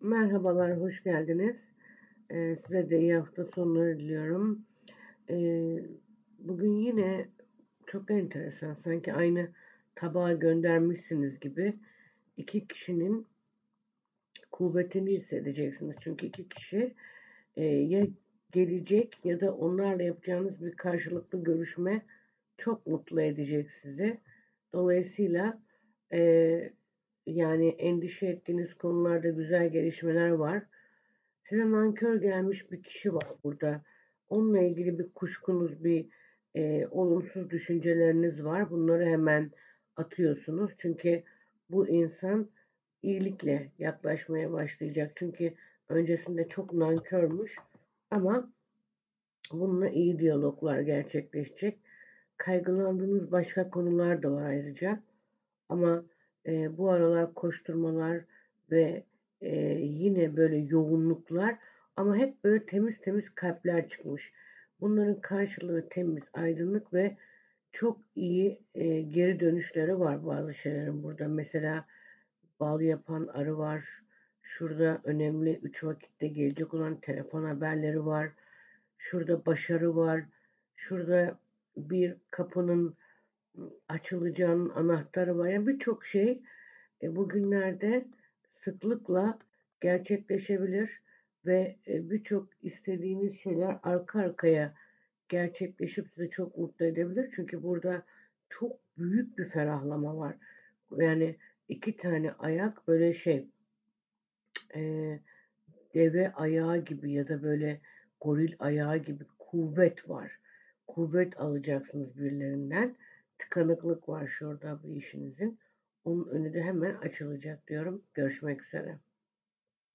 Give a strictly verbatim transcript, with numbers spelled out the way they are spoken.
Merhabalar, hoş geldiniz. Ee, size de iyi hafta sonları diliyorum. Ee, bugün yine çok enteresan, sanki aynı tabağa göndermişsiniz gibi iki kişinin kuvvetini hissedeceksiniz. Çünkü iki kişi e, ya gelecek ya da onlarla yapacağınız bir karşılıklı görüşme çok mutlu edecek sizi. Dolayısıyla e, yani endişe ettiğiniz konularda güzel gelişmeler var. Size nankör gelmiş bir kişi var burada. Onunla ilgili bir kuşkunuz, bir e, olumsuz düşünceleriniz var. Bunları hemen atıyorsunuz. Çünkü bu insan iyilikle yaklaşmaya başlayacak. Çünkü öncesinde çok nankörmüş. Ama bununla iyi diyaloglar gerçekleşecek. Kaygılandığınız başka konular da var ayrıca. Ama e, bu aralar koşturmalar ve e, yine böyle yoğunluklar, ama hep böyle temiz temiz kalpler çıkmış. Bunların karşılığı temiz, aydınlık ve çok iyi e, geri dönüşleri var bazı şeylerin burada. Mesela bal yapan arı var. Şurada önemli üç vakitte gelecek olan telefon haberleri var. Şurada başarı var. Şurada bir kapının açılacağının anahtarı var. Yani birçok şey e, bugünlerde sıklıkla gerçekleşebilir ve e, birçok istediğiniz şeyler arka arkaya gerçekleşip sizi çok mutlu edebilir. Çünkü burada çok büyük bir ferahlama var. Yani iki tane ayak böyle şey e, deve ayağı gibi ya da böyle goril ayağı gibi kuvvet var. Kuvvet alacaksınız birilerinden. Tıkanıklık var şurada bir işinizin. Onun önü de hemen açılacak diyorum. Görüşmek üzere.